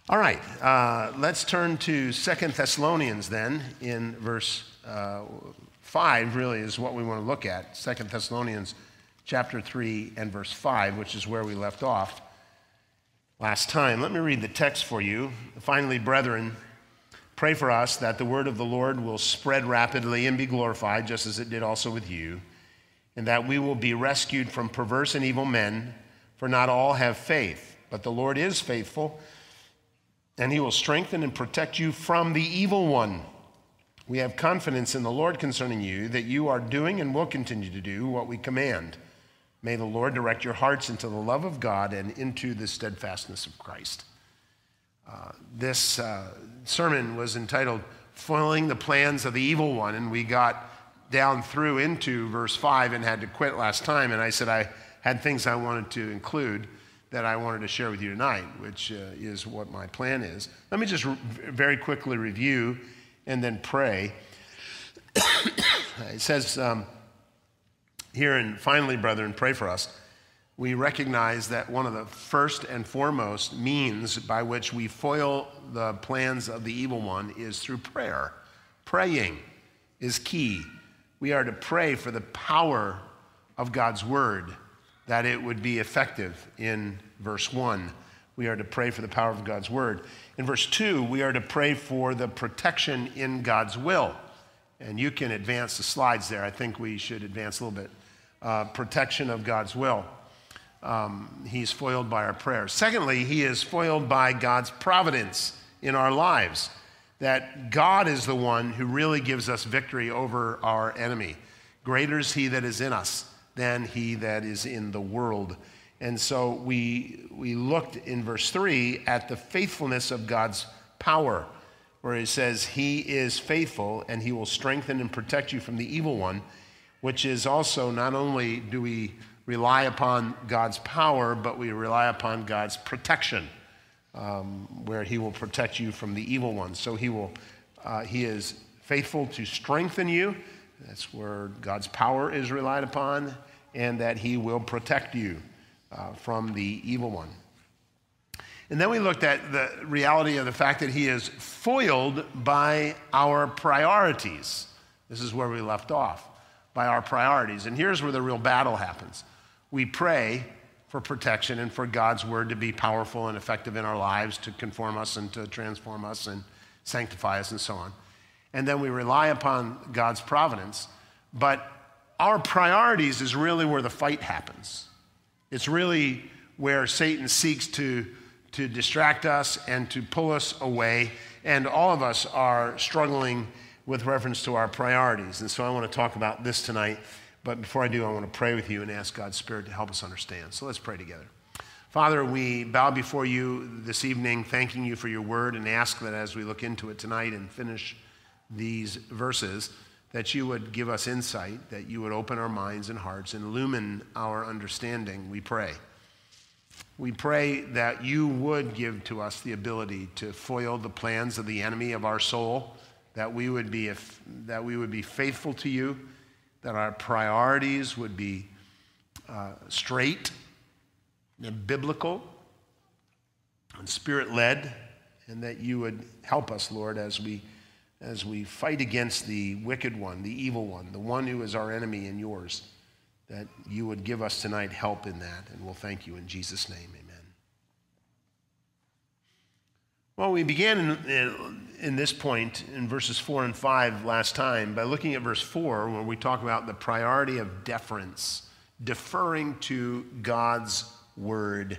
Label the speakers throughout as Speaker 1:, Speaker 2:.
Speaker 1: All right, let's turn to 2 Thessalonians then in verse 5 really is what we want to look at. 2 Thessalonians chapter 3 and verse 5, which is where we left off last time. Let me read the text for you. Finally, brethren, pray for us that the word of the Lord will spread rapidly and be glorified, just as it did also with you, and that we will be rescued from perverse and evil men, for not all have faith. But the Lord is faithful, and he will strengthen and protect you from the evil one. We have confidence in the Lord concerning you, that you are doing and will continue to do what we command. May the Lord direct your hearts into the love of God and into the steadfastness of Christ. This sermon was entitled, Foiling the Plans of the Evil One, and we got down through into verse 5 and had to quit last time, and I said I had things I wanted to include that I wanted to share with you tonight, which is what my plan is. Let me just very quickly review and then pray. It says here, and finally, brethren, pray for us. We recognize that one of the first and foremost means by which we foil the plans of the evil one is through prayer. Praying is key. We are to pray for the power of God's word, that it would be effective in verse 1. We are to pray for the power of God's word. In verse 2, we are to pray for the protection in God's will. And you can advance the slides there. I think we should advance a little bit. Protection of God's will. He's foiled by our prayers. Secondly, he is foiled by God's providence in our lives, that God is the one who really gives us victory over our enemy. Greater is he that is in us than he that is in the world. And so we looked in verse 3 at the faithfulness of God's power, where he says he is faithful and he will strengthen and protect you from the evil one, which is also not only do we rely upon God's power, but we rely upon God's protection, where he will protect you from the evil one. So he is faithful to strengthen you. That's where God's power is relied upon, and that he will protect you from the evil one. And then we looked at the reality of the fact that he is foiled by our priorities. This is where we left off, by our priorities. And here's where the real battle happens. We pray for protection and for God's word to be powerful and effective in our lives, to conform us and to transform us and sanctify us and so on. And then we rely upon God's providence, but our priorities is really where the fight happens. It's really where Satan seeks to distract us and to pull us away, and all of us are struggling with reference to our priorities. And so I want to talk about this tonight, but before I do, I want to pray with you and ask God's Spirit to help us understand. So let's pray together. Father, we bow before you this evening, thanking you for your word, and ask that as we look into it tonight and finish these verses, that you would give us insight, that you would open our minds and hearts and illumine our understanding, we pray. We pray that you would give to us the ability to foil the plans of the enemy of our soul, that we would be faithful to you, that our priorities would be straight and biblical and spirit-led, and that you would help us, Lord, as we fight against the wicked one, the evil one, the one who is our enemy and yours, that you would give us tonight help in that, and we'll thank you in Jesus' name, amen. Well, we began in this point in verses 4 and 5 last time by looking at verse 4, where we talk about the priority of deference, deferring to God's word.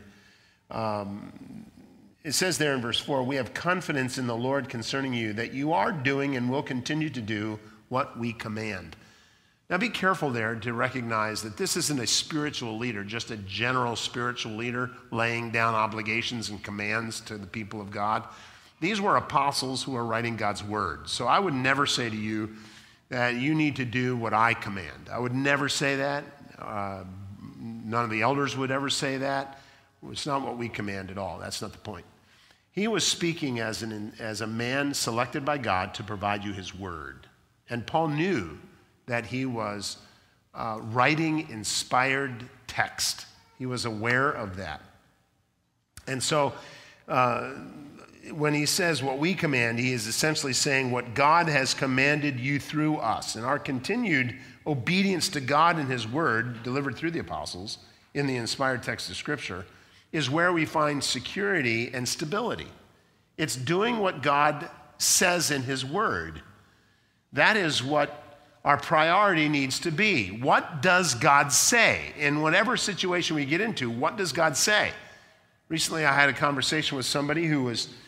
Speaker 1: It says there in verse 4, we have confidence in the Lord concerning you, that you are doing and will continue to do what we command. Now be careful there to recognize that this isn't a spiritual leader, just a general spiritual leader laying down obligations and commands to the people of God. These were apostles who are writing God's word. So I would never say to you that you need to do what I command. I would never say that. None of the elders would ever say that. It's not what we command at all. That's not the point. He was speaking as a man selected by God to provide you his word. And Paul knew that he was writing inspired text. He was aware of that. And so when he says what we command, he is essentially saying what God has commanded you through us. And our continued obedience to God and his word, delivered through the apostles in the inspired text of Scripture, is where we find security and stability. It's doing what God says in his word. That is what our priority needs to be. What does God say? In whatever situation we get into, what does God say? Recently, I had a conversation with somebody who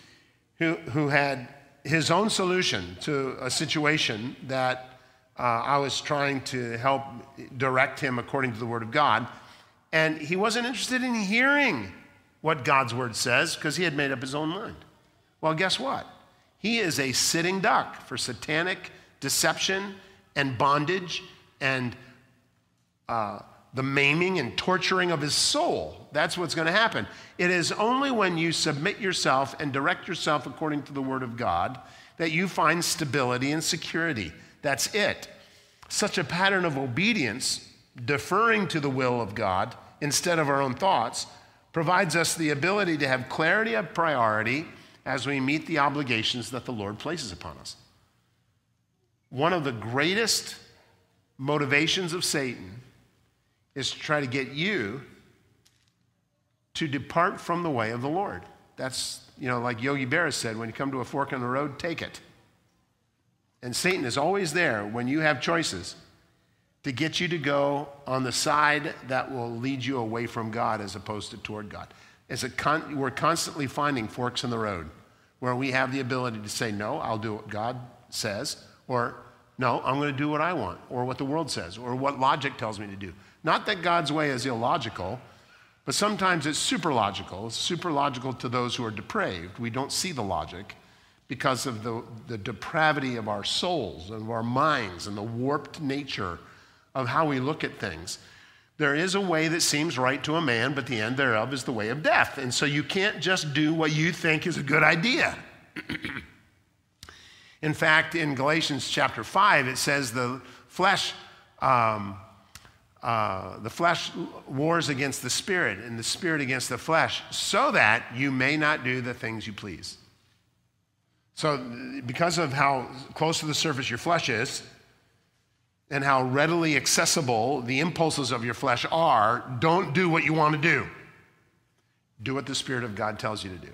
Speaker 1: had his own solution to a situation that I was trying to help direct him according to the Word of God. And he wasn't interested in hearing what God's Word says because he had made up his own mind. Well, guess what? He is a sitting duck for satanic deception and bondage and the maiming and torturing of his soul. That's what's going to happen. It is only when you submit yourself and direct yourself according to the Word of God that you find stability and security. That's it. Such a pattern of obedience, deferring to the will of God instead of our own thoughts, provides us the ability to have clarity of priority as we meet the obligations that the Lord places upon us. One of the greatest motivations of Satan is to try to get you to depart from the way of the Lord. That's, like Yogi Berra said, when you come to a fork in the road, take it. And Satan is always there when you have choices to get you to go on the side that will lead you away from God as opposed to toward God. We're constantly finding forks in the road where we have the ability to say, no, I'll do what God says, or no, I'm going to do what I want, or what the world says, or what logic tells me to do. Not that God's way is illogical, but sometimes it's super logical. It's super logical to those who are depraved. We don't see the logic because of the depravity of our souls and of our minds and the warped nature of how we look at things. There is a way that seems right to a man, but the end thereof is the way of death. And so you can't just do what you think is a good idea. In fact, in Galatians chapter 5, it says the flesh wars against the spirit and the spirit against the flesh so that you may not do the things you please. So because of how close to the surface your flesh is and how readily accessible the impulses of your flesh are, don't do what you want to do. Do what the Spirit of God tells you to do.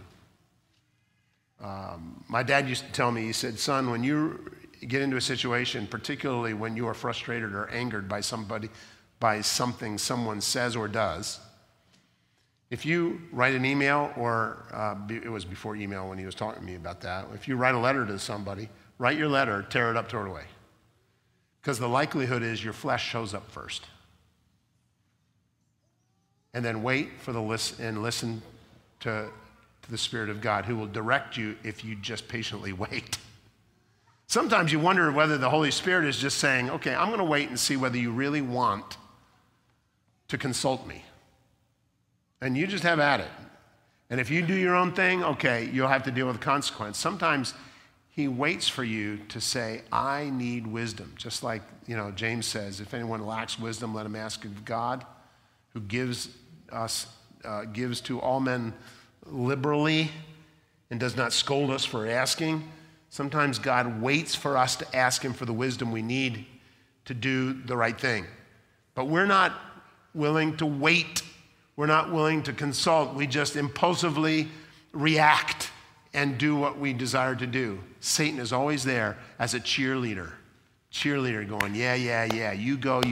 Speaker 1: My dad used to tell me, he said, son, when you get into a situation, particularly when you are frustrated or angered by something someone says or does, if you write an email, or it was before email when he was talking to me about that, if you write a letter to somebody, write your letter, tear it up, throw it away. Because the likelihood is your flesh shows up first. And then wait for listen to the Spirit of God, who will direct you if you just patiently wait. Sometimes you wonder whether the Holy Spirit is just saying, okay, I'm going to wait and see whether you really want to consult me. And you just have at it. And if you do your own thing, okay, you'll have to deal with the consequence. Sometimes he waits for you to say, I need wisdom. Just like, James says, if anyone lacks wisdom, let him ask of God, who gives to all men liberally and does not scold us for asking. Sometimes God waits for us to ask him for the wisdom we need to do the right thing. But we're not willing to wait. We're not willing to consult. We just impulsively react and do what we desire to do. Satan is always there as a cheerleader going, yeah, you go.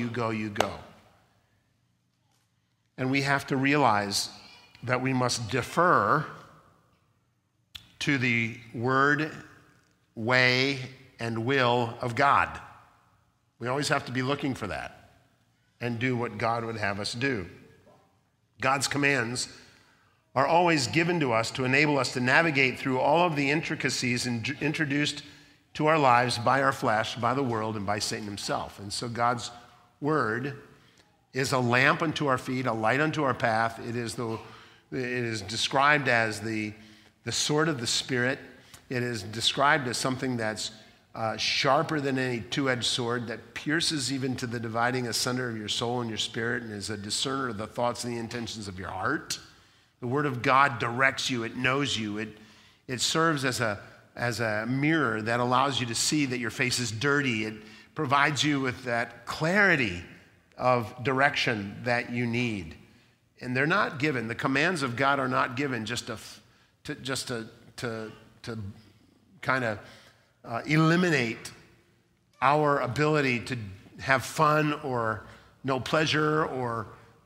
Speaker 1: And we have to realize that we must defer to the word, way, and will of God. We always have to be looking for that and do what God would have us do. God's commands are always given to us to enable us to navigate through all of the intricacies introduced to our lives by our flesh, by the world, and by Satan himself. And so God's word is a lamp unto our feet, a light unto our path. It is described as the sword of the Spirit. It is described as something that's sharper than any two-edged sword, that pierces even to the dividing asunder of your soul and your spirit, and is a discerner of the thoughts and the intentions of your heart. The Word of God directs you. It knows you. It serves as a mirror that allows you to see that your face is dirty. It provides you with that clarity of direction that you need. And they're not given, the commands of God are not given just to kind of eliminate our ability to have fun or know pleasure or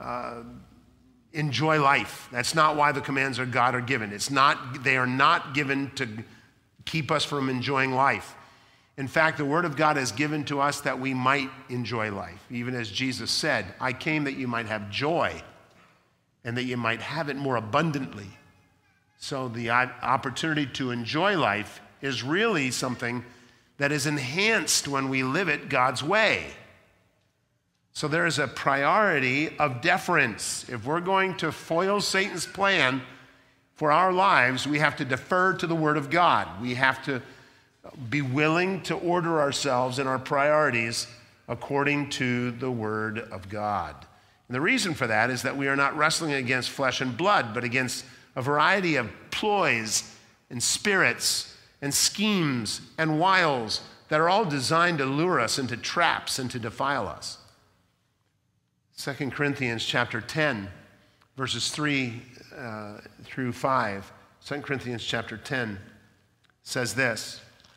Speaker 1: enjoy life. That's not why the commands of God are given. They are not given to keep us from enjoying life. In fact, the word of God is given to us that we might enjoy life. Even as Jesus said, I came that you might have joy and that you might have it more abundantly. So the opportunity to enjoy life is really something that is enhanced when we live it God's way. So there is a priority of deference. If we're going to foil Satan's plan for our lives, we have to defer to the Word of God. We have to be willing to order ourselves and our priorities according to the Word of God. And the reason for that is that we are not wrestling against flesh and blood, but against a variety of ploys and spirits and schemes and wiles that are all designed to lure us into traps and to defile us. 2 Corinthians chapter 10, verses 3 through 5. 2 Corinthians chapter 10 says this.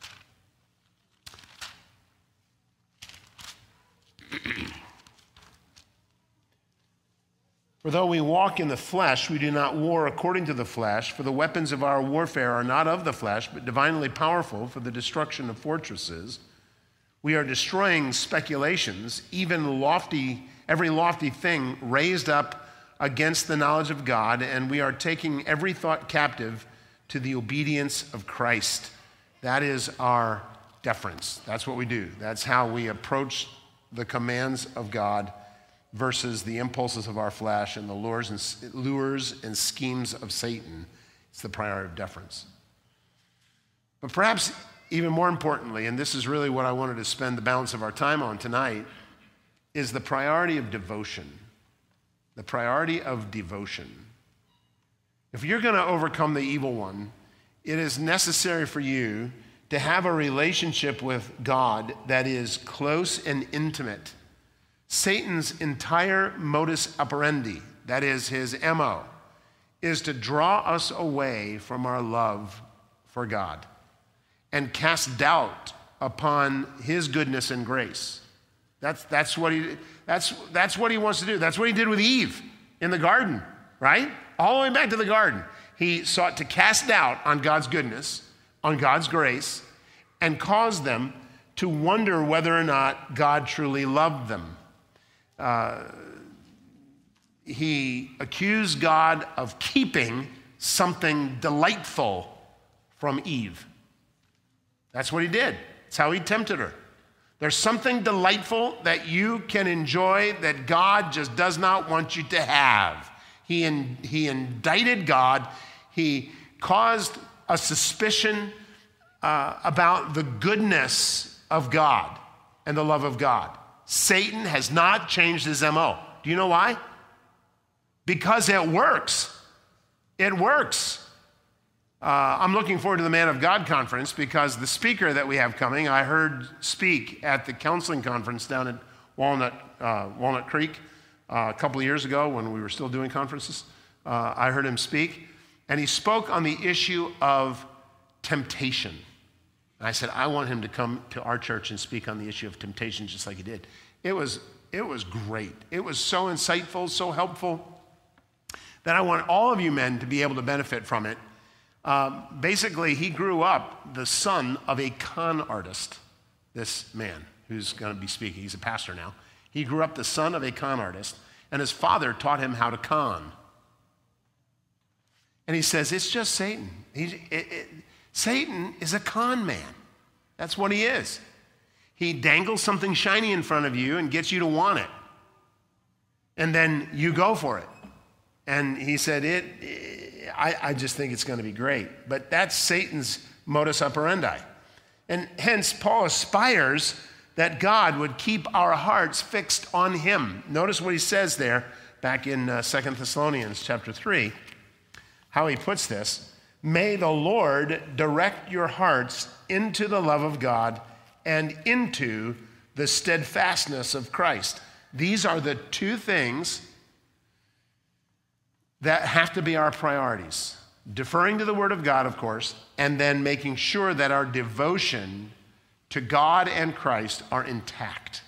Speaker 1: For though we walk in the flesh, we do not war according to the flesh, for the weapons of our warfare are not of the flesh, but divinely powerful for the destruction of fortresses. We are destroying speculations, even every lofty thing raised up against the knowledge of God, and we are taking every thought captive to the obedience of Christ. That is our deference. That's what we do. That's how we approach the commands of God versus the impulses of our flesh and the lures and schemes of Satan. It's the priority of deference. But perhaps even more importantly, and this is really what I wanted to spend the balance of our time on tonight, is the priority of devotion. The priority of devotion. If you're going to overcome the evil one, it is necessary for you to have a relationship with God that is close and intimate. Satan's entire modus operandi, that is his MO, is to draw us away from our love for God and cast doubt upon his goodness and grace. That's what he wants to do. That's what he did with Eve in the garden, right? All the way back to the garden. He sought to cast doubt on God's goodness, on God's grace, and cause them to wonder whether or not God truly loved them. He accused God of keeping something delightful from Eve. That's what he did. That's how he tempted her. There's something delightful that you can enjoy that God just does not want you to have. He indicted God. He caused a suspicion about the goodness of God and the love of God. Satan has not changed his MO. Do you know why? Because it works. It works. I'm looking forward to the Man of God conference because the speaker that we have coming, I heard speak at the counseling conference down at Walnut Creek a couple of years ago when we were still doing conferences. I heard him speak, and he spoke on the issue of temptation. And I said, I want him to come to our church and speak on the issue of temptation just like he did. It was great. It was so insightful, so helpful, that I want all of you men to be able to benefit from it. Basically, he grew up the son of a con artist, this man who's going to be speaking. He's a pastor now. He grew up the son of a con artist, and his father taught him how to con. And he says, it's just Satan. Satan is a con man. That's what he is. He dangles something shiny in front of you and gets you to want it. And then you go for it. And he said, I just think it's going to be great. But that's Satan's modus operandi. And hence, Paul aspires that God would keep our hearts fixed on him. Notice what he says there back in 2 Thessalonians chapter 3, how he puts this. May the Lord direct your hearts into the love of God and into the steadfastness of Christ. These are the two things that have to be our priorities. Deferring to the Word of God, of course, and then making sure that our devotion to God and Christ are intact.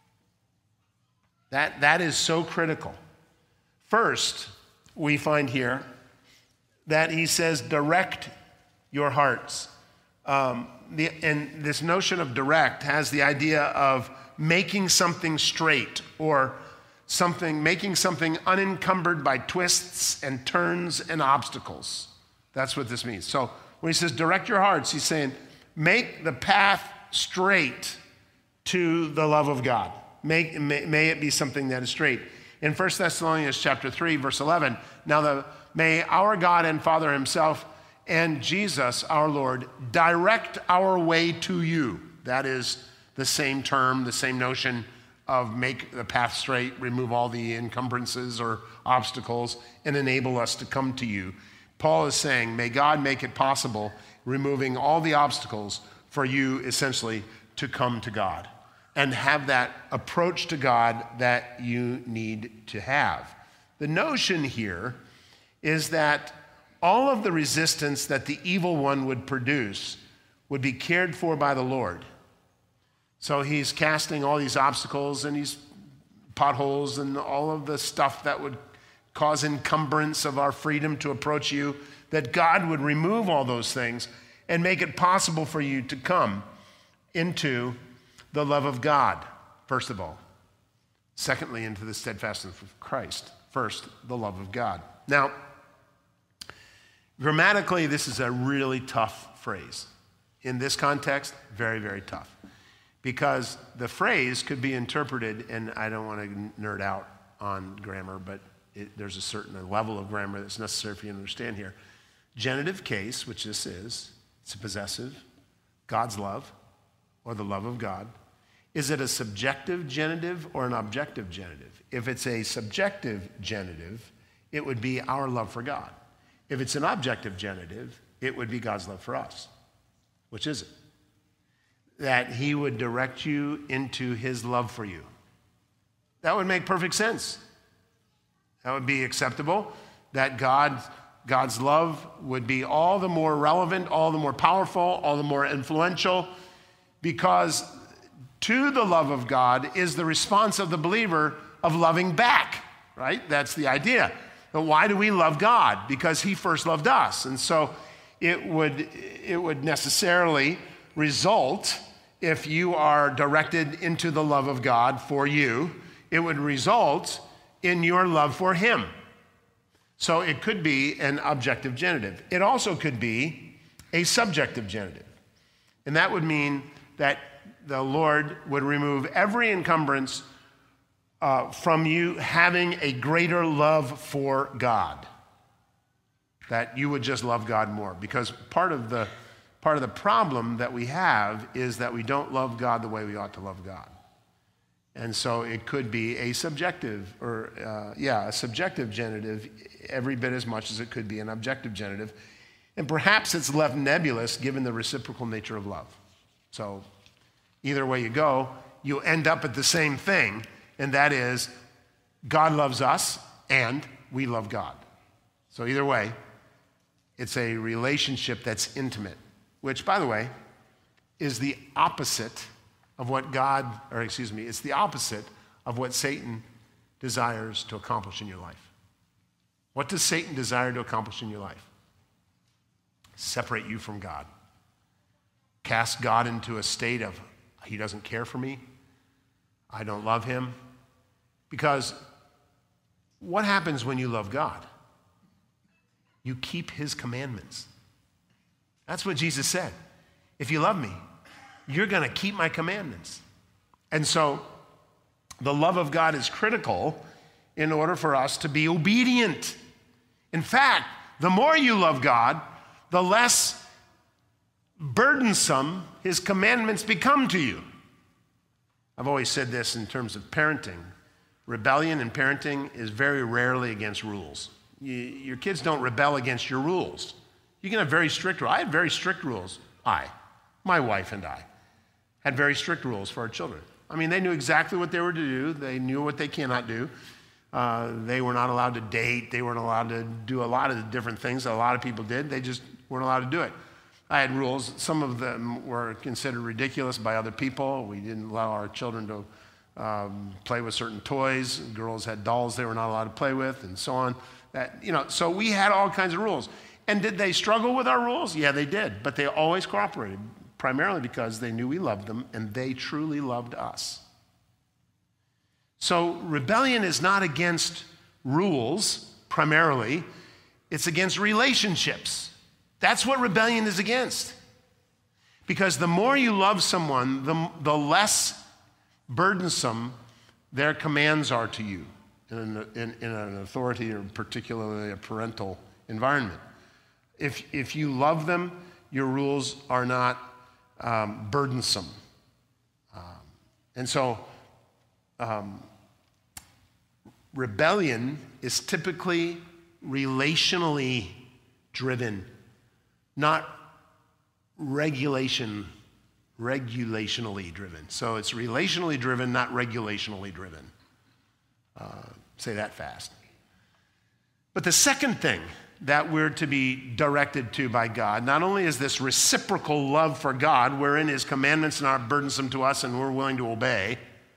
Speaker 1: That is so critical. First, we find here that he says, direct your hearts. And this notion of direct has the idea of making something straight or making something unencumbered by twists and turns and obstacles. That's what this means. So when he says direct your hearts, he's saying make the path straight to the love of God. May it be something that is straight. In 1 Thessalonians chapter 3, verse 11, may our God and Father himself and Jesus, our Lord, direct our way to you. That is the same term, the same notion of make the path straight, remove all the encumbrances or obstacles, and enable us to come to you. Paul is saying, may God make it possible, removing all the obstacles for you essentially to come to God and have that approach to God that you need to have. The notion here is that all of the resistance that the evil one would produce would be cared for by the Lord. So he's casting all these obstacles and these potholes and all of the stuff that would cause encumbrance of our freedom to approach you, that God would remove all those things and make it possible for you to come into the love of God, first of all. Secondly, into the steadfastness of Christ. First, the love of God. Now, grammatically, this is a really tough phrase. In this context, very, very tough. Because the phrase could be interpreted, and I don't want to nerd out on grammar, but there's a certain level of grammar that's necessary for you to understand here. Genitive case, which this is, it's a possessive, God's love, or the love of God. Is it a subjective genitive or an objective genitive? If it's a subjective genitive, it would be our love for God. If it's an objective genitive, it would be God's love for us. Which is it? That he would direct you into his love for you. That would make perfect sense. That would be acceptable. That God's love would be all the more relevant, all the more powerful, all the more influential, because to the love of God is the response of the believer of loving back, right? That's the idea. But why do we love God? Because he first loved us. And so it would necessarily result, if you are directed into the love of God for you, it would result in your love for him. So it could be an objective genitive. It also could be a subjective genitive. And that would mean that the Lord would remove every encumbrance from you having a greater love for God. That you would just love God more. Because part of the problem that we have is that we don't love God the way we ought to love God. And so it could be a subjective, a subjective genitive every bit as much as it could be an objective genitive. And perhaps it's left nebulous given the reciprocal nature of love. So either way you go, you end up at the same thing, and that is God loves us and we love God. So either way, it's a relationship that's intimate, which, by the way, is the opposite of what it's the opposite of what Satan desires to accomplish in your life. What does Satan desire to accomplish in your life? Separate you from God. Cast God into a state of, he doesn't care for me. I don't love him. Because what happens when you love God? You keep his commandments. That's what Jesus said. If you love me, you're going to keep my commandments. And so the love of God is critical in order for us to be obedient. In fact, the more you love God, the less burdensome his commandments become to you. I've always said this in terms of parenting. Rebellion in parenting is very rarely against rules. Your kids don't rebel against your rules. You can have very strict rules. I had very strict rules. My wife and I, had very strict rules for our children. I mean, they knew exactly what they were to do. They knew what they cannot do. They were not allowed to date. They weren't allowed to do a lot of the different things that a lot of people did. They just weren't allowed to do it. I had rules. Some of them were considered ridiculous by other people. We didn't allow our children to play with certain toys. Girls had dolls they were not allowed to play with, and so on. So we had all kinds of rules. And did they struggle with our rules? Yeah, they did. But they always cooperated, primarily because they knew we loved them, and they truly loved us. So rebellion is not against rules, primarily. It's against relationships. That's what rebellion is against. Because the more you love someone, the less burdensome their commands are to you in an authority or particularly a parental environment. If you love them, your rules are not burdensome. And so rebellion is typically relationally driven, not regulationally driven. So it's relationally driven, not regulationally driven. Say that fast. But the second thing that we're to be directed to by God, not only is this reciprocal love for God, wherein his commandments are not burdensome to us and we're willing to obey,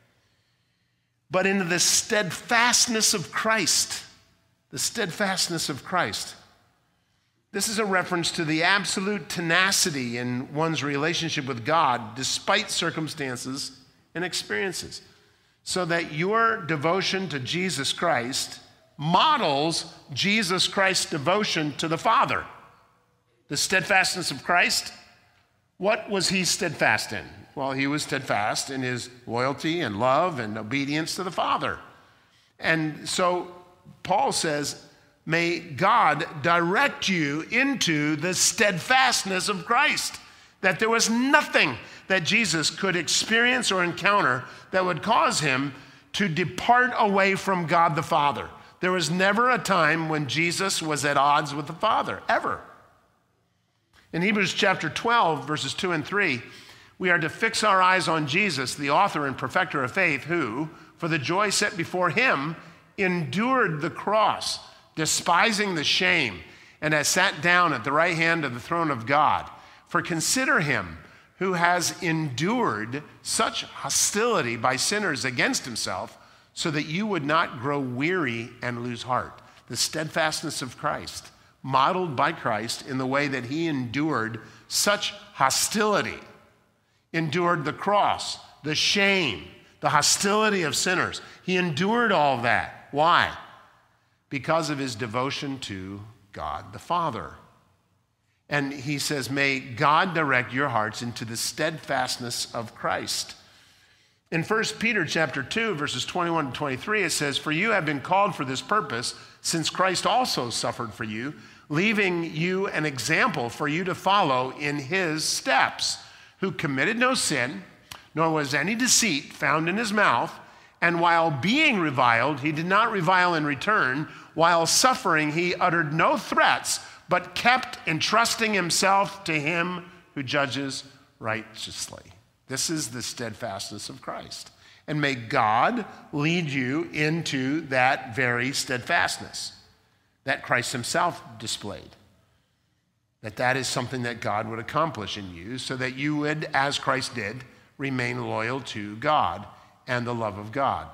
Speaker 1: but into the steadfastness of Christ. The steadfastness of Christ. This is a reference to the absolute tenacity in one's relationship with God despite circumstances and experiences, so that your devotion to Jesus Christ models Jesus Christ's devotion to the Father. The steadfastness of Christ, what was he steadfast in? Well, he was steadfast in his loyalty and love and obedience to the Father. And so Paul says, may God direct you into the steadfastness of Christ, that there was nothing that Jesus could experience or encounter that would cause him to depart away from God the Father. There was never a time when Jesus was at odds with the Father, ever. In Hebrews chapter 12, verses 2 and 3, we are to fix our eyes on Jesus, the author and perfecter of faith, who, for the joy set before him, endured the cross, despising the shame, and has sat down at the right hand of the throne of God. For consider him who has endured such hostility by sinners against himself, so that you would not grow weary and lose heart. The steadfastness of Christ, modeled by Christ in the way that he endured such hostility, endured the cross, the shame, the hostility of sinners. He endured all that. Why? Because of his devotion to God the Father. And he says, may God direct your hearts into the steadfastness of Christ. In 1 Peter chapter 2, verses 21 to 23, it says, for you have been called for this purpose, since Christ also suffered for you, leaving you an example for you to follow in his steps, who committed no sin, nor was any deceit found in his mouth, and while being reviled, he did not revile in return. While suffering, he uttered no threats, but kept entrusting himself to him who judges righteously. This is the steadfastness of Christ. And may God lead you into that very steadfastness that Christ himself displayed. That is something that God would accomplish in you, so that you would, as Christ did, remain loyal to God and the love of God.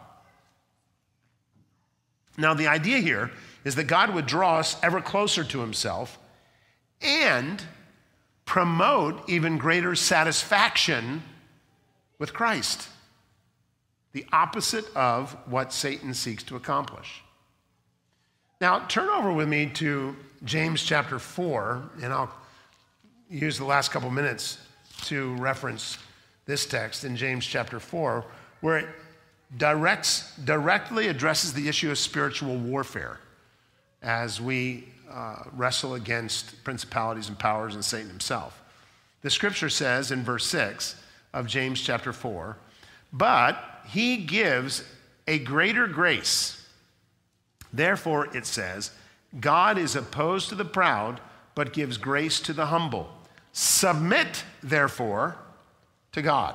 Speaker 1: Now, the idea here is that God would draw us ever closer to himself and promote even greater satisfaction with Christ, the opposite of what Satan seeks to accomplish. Now, turn over with me to James chapter 4, and I'll use the last couple minutes to reference this text in James chapter 4, where it directly addresses the issue of spiritual warfare as we wrestle against principalities and powers and Satan himself. The scripture says in verse 6 of James chapter 4, but he gives a greater grace. Therefore, it says, God is opposed to the proud, but gives grace to the humble. Submit, therefore, to God.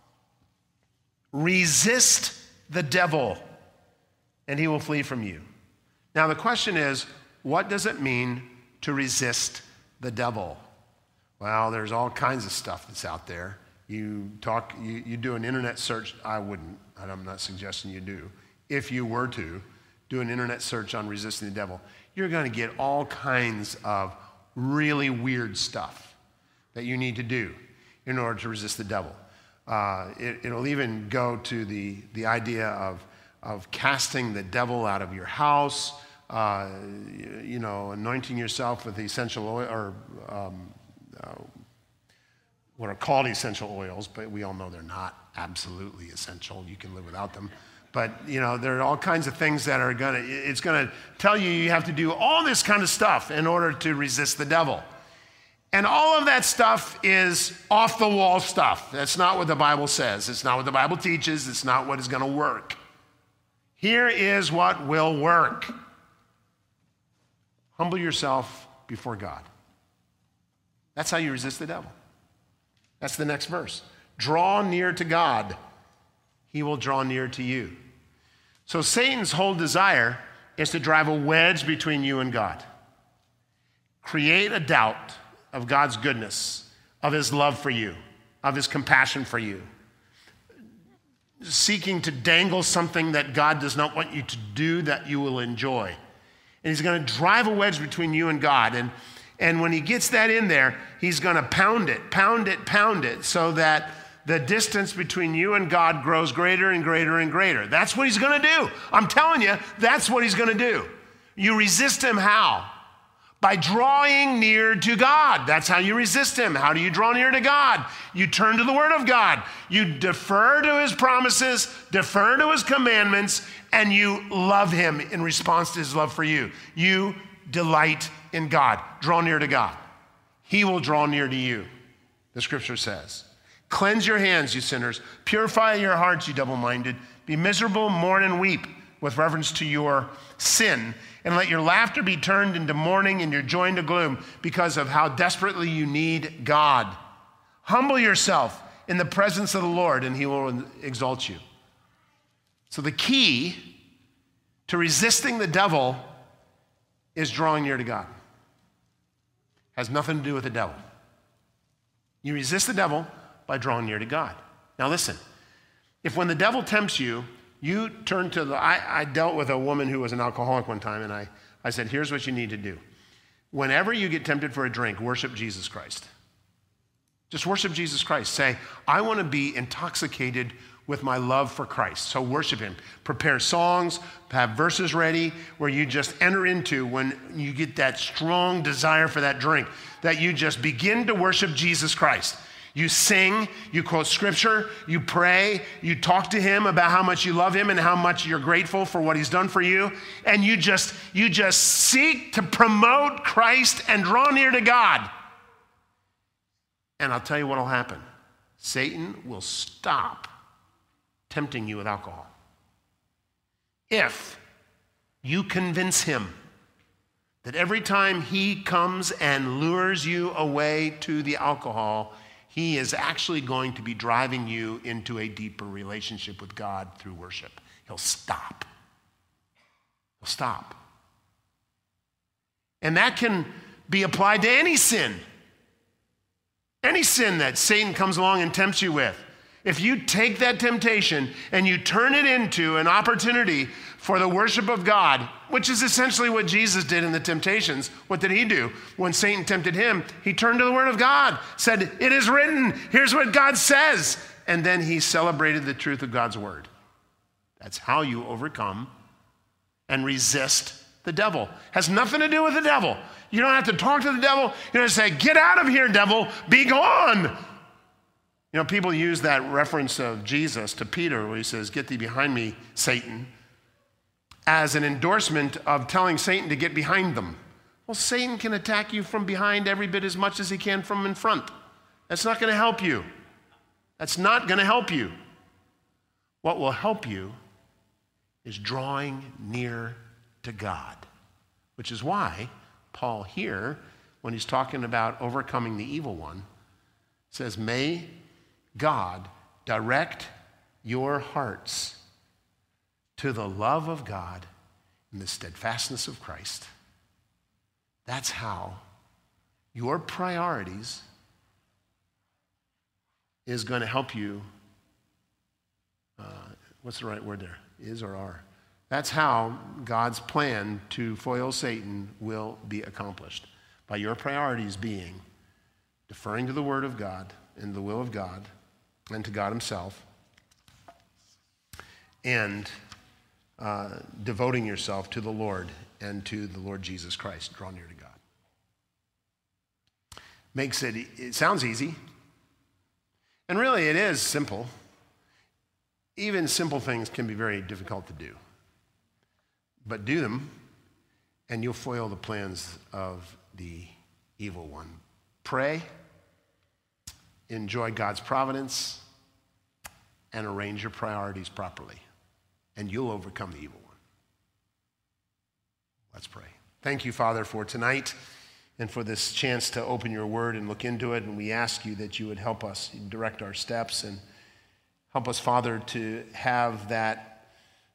Speaker 1: Resist the devil, and he will flee from you. Now, the question is, what does it mean to resist the devil? Well, there's all kinds of stuff that's out there. You do an internet search. I wouldn't, and I'm not suggesting you do. If you were to do an internet search on resisting the devil, you're going to get all kinds of really weird stuff that you need to do in order to resist the devil. It'll even go to the idea of casting the devil out of your house, anointing yourself with essential oil, or what are called essential oils, but we all know they're not absolutely essential. You can live without them. But, there are all kinds of things that it's going to tell you have to do all this kind of stuff in order to resist the devil. And all of that stuff is off-the-wall stuff. That's not what the Bible says. It's not what the Bible teaches. It's not what is going to work. Here is what will work. Humble yourself before God. That's how you resist the devil. That's the next verse. Draw near to God. He will draw near to you. So Satan's whole desire is to drive a wedge between you and God. Create a doubt of God's goodness, of his love for you, of his compassion for you. Seeking to dangle something that God does not want you to do that you will enjoy. And he's going to drive a wedge between you and God. And when he gets that in there, he's going to pound it, so that the distance between you and God grows greater and greater and greater. That's what he's going to do. I'm telling you, that's what he's going to do. You resist him how? By drawing near to God. That's how you resist him. How do you draw near to God? You turn to the Word of God. You defer to his promises, defer to his commandments, and you love him in response to his love for you. You delight in God. Draw near to God. He will draw near to you, the scripture says. Cleanse your hands, you sinners. Purify your hearts, you double-minded. Be miserable, mourn and weep with reference to your sin. And let your laughter be turned into mourning and your joy into gloom because of how desperately you need God. Humble yourself in the presence of the Lord and he will exalt you. So the key to resisting the devil is drawing near to God. Has nothing to do with the devil. You resist the devil by drawing near to God. Now listen, if when the devil tempts you, you turn to I dealt with a woman who was an alcoholic one time, and I said, here's what you need to do. Whenever you get tempted for a drink, worship Jesus Christ. Just worship Jesus Christ. Say, I want to be intoxicated with my love for Christ. So worship him. Prepare songs, have verses ready where you just enter into when you get that strong desire for that drink, that you just begin to worship Jesus Christ. You sing, you quote scripture, you pray, you talk to him about how much you love him and how much you're grateful for what he's done for you. And you just seek to promote Christ and draw near to God. And I'll tell you what will happen. Satan will stop tempting you with alcohol. If you convince him that every time he comes and lures you away to the alcohol, he is actually going to be driving you into a deeper relationship with God through worship. He'll stop. He'll stop. And that can be applied to any sin. Any sin that Satan comes along and tempts you with. If you take that temptation and you turn it into an opportunity for the worship of God, which is essentially what Jesus did in the temptations, what did he do? When Satan tempted him, he turned to the Word of God, said, it is written, here's what God says. And then he celebrated the truth of God's Word. That's how you overcome and resist the devil. Has nothing to do with the devil. You don't have to talk to the devil. You don't say, get out of here, devil, be gone. You know, people use that reference of Jesus to Peter where he says, get thee behind me, Satan, as an endorsement of telling Satan to get behind them. Well, Satan can attack you from behind every bit as much as he can from in front. That's not going to help you. That's not going to help you. What will help you is drawing near to God, which is why Paul here, when he's talking about overcoming the evil one, says, may God direct your hearts to the love of God and the steadfastness of Christ. That's how your priorities is going to help you. What's the right word there? Is or are? That's how God's plan to foil Satan will be accomplished. By your priorities being deferring to the Word of God and the will of God and to God Himself, and devoting yourself to the Lord and to the Lord Jesus Christ. Draw near to God. It sounds easy. And really it is simple. Even simple things can be very difficult to do. But do them, and you'll foil the plans of the evil one. Pray, enjoy God's providence, and arrange your priorities properly, and you'll overcome the evil one. Let's pray. Thank you, Father, for tonight and for this chance to open your word and look into it. And we ask you that you would help us direct our steps and help us, Father, to have that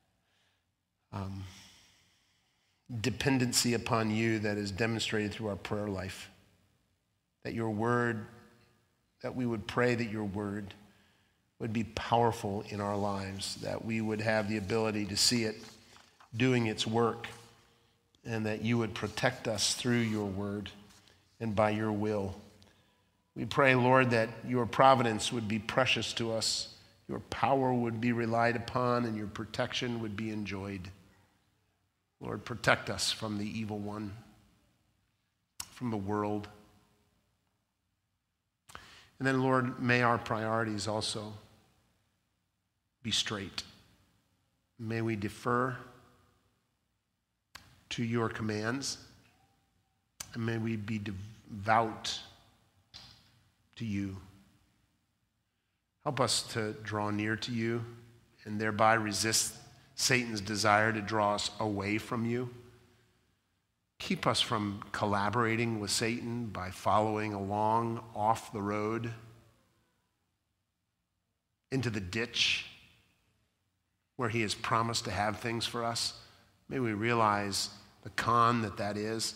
Speaker 1: dependency upon you that is demonstrated through our prayer life. That your word, that we would pray that your word would be powerful in our lives, that we would have the ability to see it doing its work, and that you would protect us through your word and by your will. We pray, Lord, that your providence would be precious to us, your power would be relied upon, and your protection would be enjoyed. Lord, protect us from the evil one, from the world. And then, Lord, may our priorities also be straight. May we defer to your commands, and may we be devout to you. Help us to draw near to you and thereby resist Satan's desire to draw us away from you. Keep us from collaborating with Satan by following along off the road into the ditch where he has promised to have things for us. May we realize the con that is.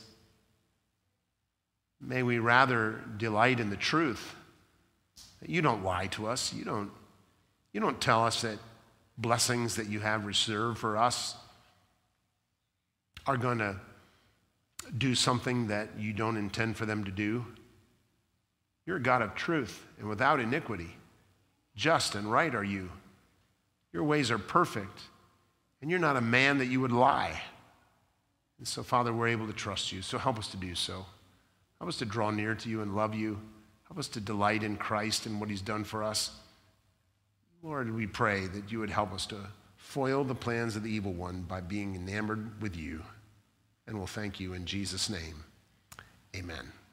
Speaker 1: May we rather delight in the truth that you don't lie to us. You don't tell us that blessings that you have reserved for us are going to do something that you don't intend for them to do. You're a God of truth and without iniquity. Just and right are you. Your ways are perfect, and you're not a man that you would lie. And so, Father, we're able to trust you, so help us to do so. Help us to draw near to you and love you. Help us to delight in Christ and what he's done for us. Lord, we pray that you would help us to foil the plans of the evil one by being enamored with you. And we'll thank you in Jesus' name. Amen.